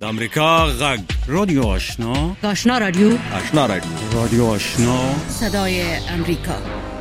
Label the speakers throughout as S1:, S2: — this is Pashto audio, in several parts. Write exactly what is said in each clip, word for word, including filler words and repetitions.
S1: د امریکا غږ رادیو آشنا
S2: آشنا رادیو
S1: آشنا رادیو رادیو آشنا
S2: صدای امریکا.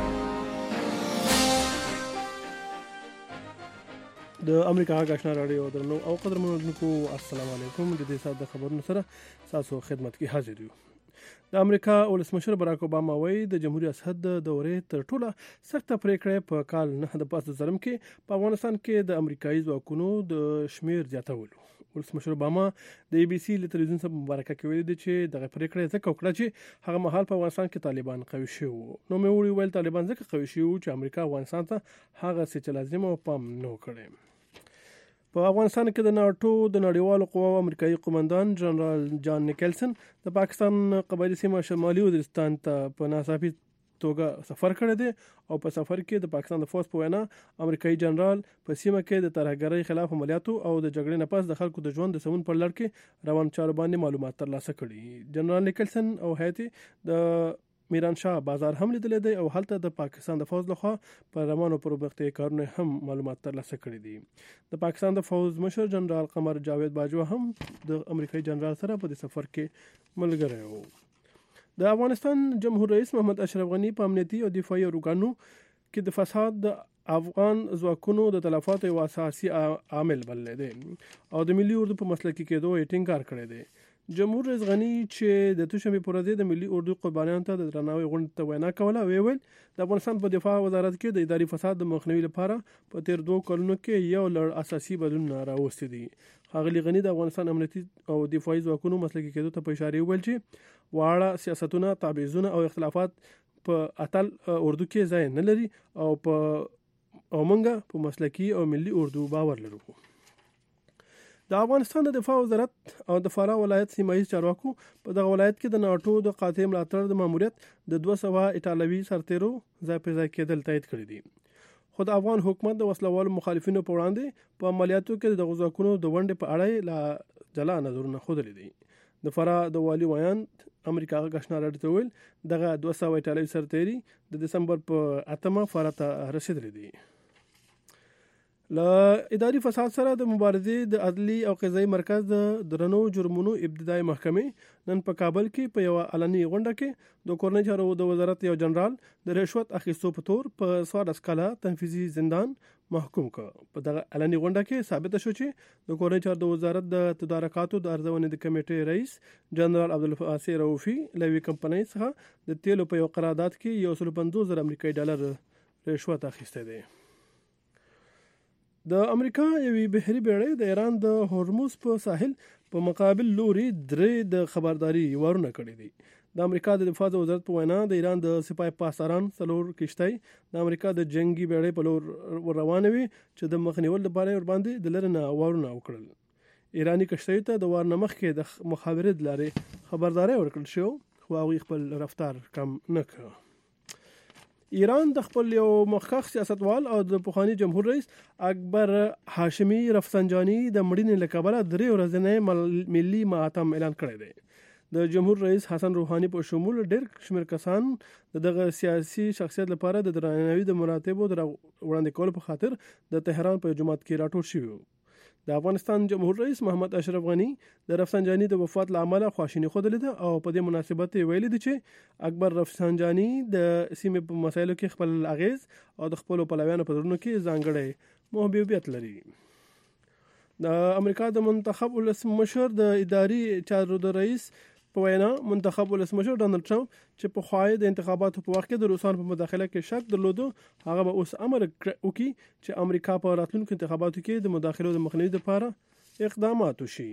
S3: د امریکا غږ آشنا رادیو درنو او قدرمنونکو السلام علیکم. د دې سات د خبرونو سره تاسو خدمت کې حاضر یو. د امریکا ولسمشر براک اوباما وایي د جمهوریت اسد د دورې تر ټوله سخته پریکړه په کال نه د پاس زرم کې په افغانستان کې د امریکایي ځواکونو د شمیر زیاتولو. ولسمشر اوباما د ای بي سي له تلویزیون څخه مبارکه کوي چې دغه پریکړه ځکه وکړه چې هغه مهال په افغانستان کې طالبان قوي شوي وو. نو مې وړي ویل طالبان ځکه قوي شوي وو چې امریکا افغانستان ته هغه څه چې لازم او پام نه کړي. په افغانستان کې د ناټو د نړیوالو قواو امریکایي قومندان جنرال جان نیکلسن د پاکستان قبایلی سیمه شمالي وزیرستان ته په ناڅاپي توګه سفر کړی دی او په سفر کې د پاکستان د فوج په وینا امریکایي جنرال په سیمه کې د ترهګرۍ خلاف عملیاتو او د جګړې نه پس د خلکو د ژوند د سمون پر لړ کې روان چارو باندې معلومات ترلاسه کړي. جنرال نیکلسن او هیئت د میران شاه بازار هم لیدل دي او هلته د پاکستان د فوج لخوا پر روانو پرمختیایي کارونه هم معلومات ترلاسه کړي دي. د پاکستان د فوج مشر جنرال قمر جاوید باجوه هم د امریکایي جنرال سره په دې سفر کې ملګری وو. د افغانستان جمهور رئیس محمد اشرف غنی په امنیتي او دفاعي ارګانو کې د فساد د افغان ځواکونو د تلفاتو یو اساسي عامل بللی دی او د ملي اردو په مسلکي کېدو یې ټینګار کړی دی. جمهور رئیس غنی چې د دوشنبې پر ورځ د ملي اردو قربانیانو ته د درناوي غونډې ته وینا کوله ویل د افغانستان په دفاع وزارت کې د اداري فساد د مخنیوي لپاره په تیر دوه کلونو کې یو لړ اساسي بدلونونه راوستي دي. ښاغلي غنی د افغانستان امنیتي او دفاعي ځواکونو مسلکي کېدو ته په اشاره ویل چې واړه سیاستونه تعویضونه او اختلافات په اتل اردو کې ځای نه لري او په او منګه په مسلکي او ملي اردو باور لرو. د افغانستان د دفاع وزارت او د فراه ولایت سیمایي چارواکو په دغه ولایت کې د ناټو د قاطع ملاتړ د ماموریت د دوه سوه ایټالوي سرتیرو ځای په ځای کېدل تایید کړی دي. خو د افغان حکومت د وسلوالو مخالفینو په وړاندې په عملیاتو کې د غزاکونو د ونډې په اړه لا جلا نظرونه ښودلي دي. د فراه د والي ویاند امریکا غږ آشنا رادیو ته ویل دغه دوه سوه ایټالوي سرتیري د دسمبر په اتمه فراه ته رسېدلي دي. له اداري فساد سره د مبارزې د عدلي او قضایي مرکز د درنو جرمونو ابتدایي محکمې نن په کابل کې په یو علني غونډه کې د کورنۍ چارو د وزارت یو جنرال د رشوت اخیستو په تور په څوارلس کاله تنفیذي زندان محکوم کړ. په دغه علني غونډه کې ثابته شو چې د کورنۍ چارو د وزارت د تدارکاتو د ارزونې د کمیټې رئیس جنرال عبدالفاسي رؤفي له یوې کمپنۍ څخه د تیلو په یو قرارداد کې یو سل پنځوس زره امریکایي ډالر رشوت اخیستی دی. د امریکا یوې بحري بیړۍ د ایران د هورموز په ساحل په مقابل لوري درې د خبرداري وارونه کړي دي. د امریکا د دفاع وزارت په وینا د ایران د سپاه پاسداران څلور کشتۍ د امریکا د جنگي بیړۍ په لور روانه وي چې د مخنیول لپاره ور باندې د لرې نه وارونه وکړل. ایرانی کشتۍ ته د وار نه مخکې د مخابرې د لارې خبرداري ورکړل شو خو هغوی خپل رفتار کم نه کړ. ایران د خپل یو مخکښ سیاستوال او د پخوانی جمهور رئیس اکبر هاشمی رفسنجانی د مړینې له کبله درې ورځنی ملي ماتم اعلان کړی دی. د جمهور رئیس حسن روحانی په شمول ډېر شمېر کسان د دغه سیاسي شخصیت لپاره د درناوي د مراتبو د وړاندې کولو په خاطر د تهران په جومات کې راټول شوي وو. د افغانستان جمهور رئیس محمد اشرف غنی د رفسنجانی د وفات له امله خواشیني ښودلې ده او په دې مناسبت یې ویلي دي چې اکبر رفسنجانی د سیمې په مسایلو کې خپل اغیز او د خپلو پلویانو په زړونو کې ځانګړی محبوبیت لري. د امریکا د منتخب ولسمشر د اداري چارو د رئیس په وینا منتخب ولسمشر ډانلډ ټرمپ چې په خوای د انتخاباتو په وخت کې د روسانو په مداخله کې شک درلودو هغه به اوس امر وکړي چې امریکا په راتلونکو انتخاباتو کې د مداخلو د مخنیوي لپاره اقدامات وشي.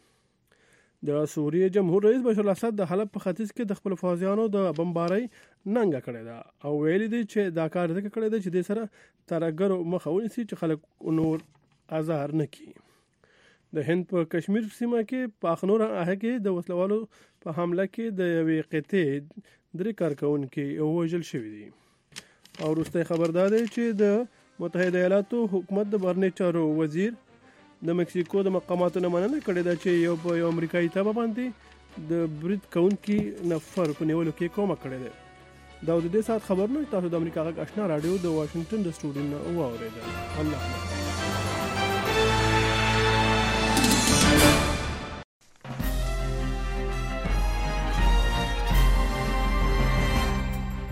S3: د سوریې جمهور رئیس بشار الاسد د حلب په ختیځ کې د خپل فوجیانو د بمبارۍ ننګه کړې ده او ویلي دی چې دا کار ځکه کړی دی چې د سره ترهګرو مخه ونیسي چې خلک نور ازار نه کړي. د هند په کشمیر سیمه کې په اخنور آه کې د وسلوالو په حمله کې د یوې قطعې درې کارکونکي وژل شوي دي. او وروستی خبر دا دی چې د متحده ایالاتو حکومت د بهرنیو چارو وزیر د مکسیکو د مقاماتو نه مننه کړې ده چې یو په یو امریکایي تبه باندې د برید کوونکي نفر په نیولو کې کومک کړې ده. دا د دې سات خبرونه تاسو د امریکا غږ آشنا رادیو د واشنگټن د سټوډیو نه واورېدل. الله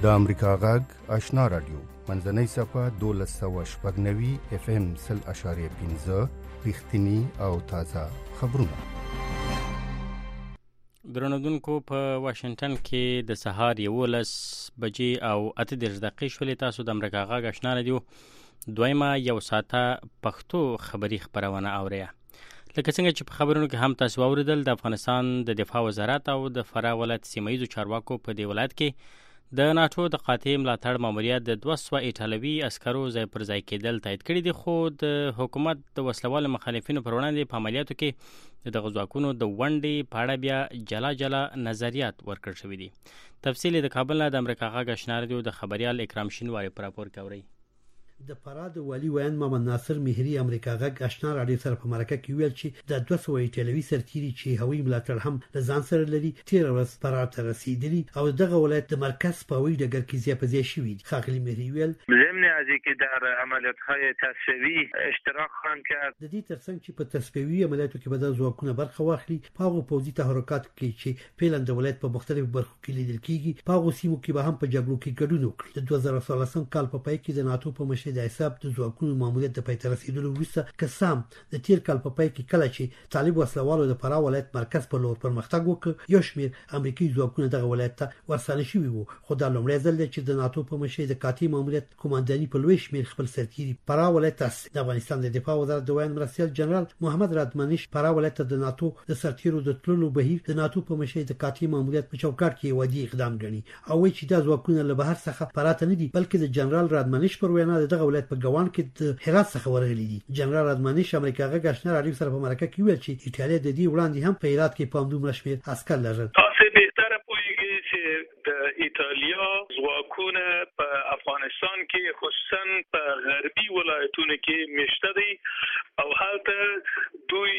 S4: د امریکا غږ آشنا رادیو منځنۍ صفحه دولس سوه شپږ نوي اف ام سل اشاریه پنځه رښتینی او تازه خبرونه.
S5: درنودونکو په واشنگټن کې د سهار یولس بجې او اته دېرش دقیقې شولې. تاسو د امریکا غږ آشنا رادیو دویمه یو ساعته پښتو خبري خبرونه اورئ. لکه څنګه چې په خبرونو کې هم تاسو اوریدل، د افغانستان د دفاع وزارت او د فراه ولایت سیمه ییزو چارواکو په دې ولایت کې د ناتو د قاطع ملاتړ ماموریت د دوه سوه ایټالوي عسکرو ځای پر ځای کېدل تایید کړي دي، خو د حکومت د وسلوالو مخالفینو پر وړاندې په عملیاتو کې د دغه ځواکونو د ونډې په اړه بیا جلا جلا نظریات ورکړل شوي دي. تفصیل د کابل نه د امریکا غږ آشنا رادیو د خبریال اکرام شینواری په راپور کې اورئ.
S6: د فراه د والي ویان محمد ناصر مهری امریکا غږ آشنا رادیو سره په مرکه کې ویل چې د دوه سوه ایټالوي سرتیري چې هوایي ملاتړ هم له ځان سره لري تیر ورځ فراه ته رسیدلي او دغه ولایت د مرکز په هوایي ډګر کې ځای په ځای شوي دي. ښاغلي مهری ویل
S7: ضمن از اینکه در عملیات‌های تصفیوی اشتراک خواهند کرد،
S6: د دې ترڅنګ چې په تصفیوي عملیاتو کې به د ځواکونو برخه واخلي، په هغو پوځي تحرکاتو کې چې فعلا د ولایت په مختلفو برخو کې لیدل کېږي، په هغو سیمو کې به هم په جګړو کې ګډون وکړي. د دوه زره څوارلسم کال په پای کې د ناتو په مشرۍ د حساب د ځواکونو ماموریت د پای ته رسیدلو وروسته قسم د تیر کال په پای کې کله چې طالب وسلوالو د فراه ولایت مرکز په لور پرمختګ وکړ، یو شمېر امریکایي ځواکونه دغه ولایت ته ورسانه شوي وو. خو دا لومړی ځل دی چې د ناتو په مشرۍ د قاطع ماموریت قومانداني په لوی شمېر خپل سرتیري فراه ولایت ته د افغانستان د دفاع وزارت د ویان مرستیال جنرال محمد رادمنش فراه ولایت ته د ناتو د سرتیرو د تللو بهیر د ناتو په مشرۍ د قاطع ماموریت په چوکاټ کې ودی اقدام ګڼي او وایي چې دا ځواکونه له بهر څخه فراه ته نه دي، بلکې د جنرال رادمنش پر وینا دغه ولایت په ګوان کې د هرات څخه ورغلي دي. جنرال رادمنش امریکا غږ آشنا رادیو سره په مرکه کې ویل چې ایټالیا د دې وړاندې هم په هرات کې په همدومره شمېر عسکر لرل.
S7: تاسو بهتره پوهیږئ چې د ایټالیا ځواکونه په افغانستان کې خصوصا په غربي ولایتونو کې مشته دي او هلته دوی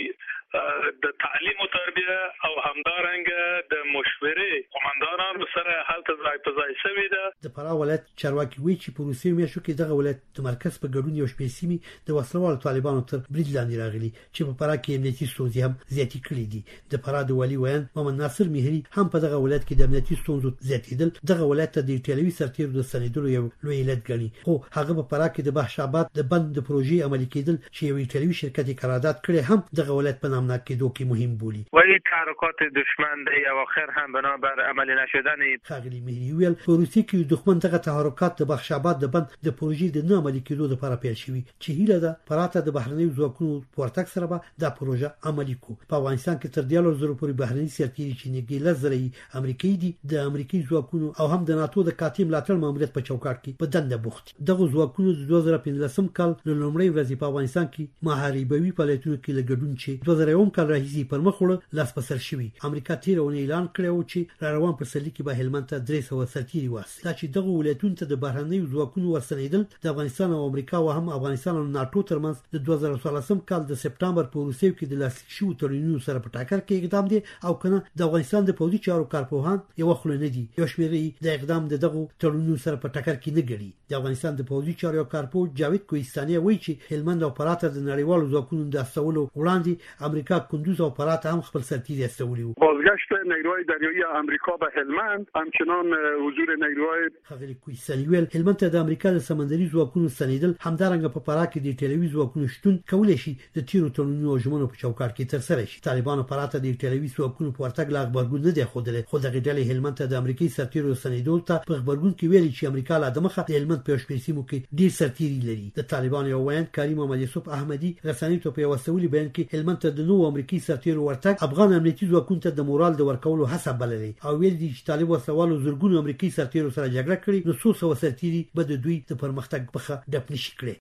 S7: د تعلیم او تربیه او همدارنګه د مشورې قوماندانانو سره هلته ځای په ځای شوي ده.
S6: د فراه ولایت چارواکي وایي چې په روسي میاشتو کې دغه ولایت د مرکز په ګډون یو شمېر سیمې د وسلوالو طالبانو تر برید لاندې راغلي چې په فراه کې امنیتي ستونزې هم زیاتې کړې دي. د فراه د والي ویان محمد ناصر مهری هم په دغه ولایت کې د امنیتي ستونزو زیاتېدل دغه ولایت ته د ایټالوي سرتیرو د ستنېدلو یو لوی علت ګڼي، خو هغه په فراه کې د بخش آباد د بند د پروژې عملي کېدل چې یو ایټالوي شرکت یې قرارداد کړی هم دغه ولایت په نامناک کېدو کې مهم بولي.
S7: ولی تحرکات دشمن دی او آخر هم بنابر عملی نشدن.
S6: ښاغلي مهری ویل په روسیې کې دښمن دغه تحرکات د بخش آباد د بند د پروژې د نه عملي کېدو لپاره پیل شوي چې هیله ده فراه ته د بهرنیو ځواکونو ورتګ سره به دا پروژه عملي کو. په افغانستان کې تر دیارلس زرو پورې بهرني سرتیري چې نږدې لس زره امریکایي دي د امریکایي ځواکونو او هم د ناتو د قاطع ملاتړ ماموریت په چوکاټ کې په دنده بوخت. دغه ځواکونو د دوه زره پنځلسم کال له لومړۍ ورځې په افغانستان کې محاربوي فعالیتونو کې له ګډون چې دوه زره یو کال راهیسې پر مخ وړه لاس په سر شوي. امریکا تیر اونۍ اعلان کړی و چې را روان پسرلي کې به هلمند ته درې سوه سرتیري واستي. دا چې دغه ولایتونو ته د بهرنیو ځواکونو ورسنېدل د افغانستان او امریکا او هم افغانستان او ناتو ترمنځ د دوه زره څوارلسم کال د سپټمبر په روسیې کې د لاسلیک شویو تړونونو سره په ټاکر کې اقدام دی او کنه د افغانستان د پوځي چارو کارپوهان یو خوله نه دي. یو شمېر د اقدام د دغه تړونونو سره په ټاکر کې نه ګړي. د افغانستان د پوځي چارو کارپو جاوید کوهستاني وایي چې هلمند او فراه ته د نړیوالو ځواکونو د استولو وړاندې امریکا کندوز او فراه ته هم خپل سرتیري استولی وو.
S8: بازگشت نیروهای دریایی امریکا به هلمند همچنان حضور نیروهای
S6: ښاغلي کوهستاني ویل هلمند ته د امریکا د سمندري ځواکونو ستنېدل همدارنګه په فراه کې د ایټالوي ځواکونو شتون کولی شي د تیرو تړونونو او ژمنو په چوکاټ کې ترسره شي. طالبانو فراه ته د ایټالوي ځواکونو په ورتګ لا غبرګون نه دی ښودلی، خو دغه ډلې هلمند ته د امریکایي سرتیرو ستنېدو ته په غبرګون کې ویلي چې امریکا لا دمخه د هلمند په یو شمېر سیمو کې ډېر سرتیري لري. د طالبانو یو ویاند کاري محمد یوسف احمدي رسنیو ته په یو استولي بیان کې هلمند ته د نوو امریکایي سرتیرو ورتګ افغان امنیتي ځواکونو ته د مورال د ورکولو هڅه بللې او ویل دي چې طالب وسلوالو زرګونو امریکایي سرتیرو سره جګړه کړې، نو څو سوه سرتیري به د دوی د پرمختګ مخه ډپ نشي کړی.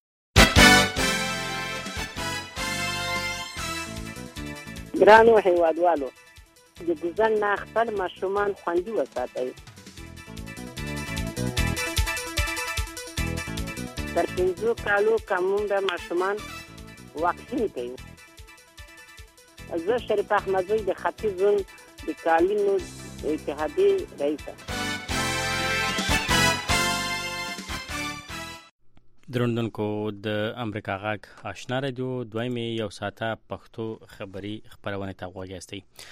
S9: ګرانو هیوادوالو، د ګوزن نه خپل ماشومان خوندي وساتئ. تر پنځو کالو کمون د ماشومان واکسین کوي. زه شریف احمدزی د ختیځ زون د کالینو اتحادیې رئیسه.
S5: درنوونکو د امریکا غږ آشنا رادیو دویمې یو ساعته پښتو خبري خبرونه ته غوږ یاستئ.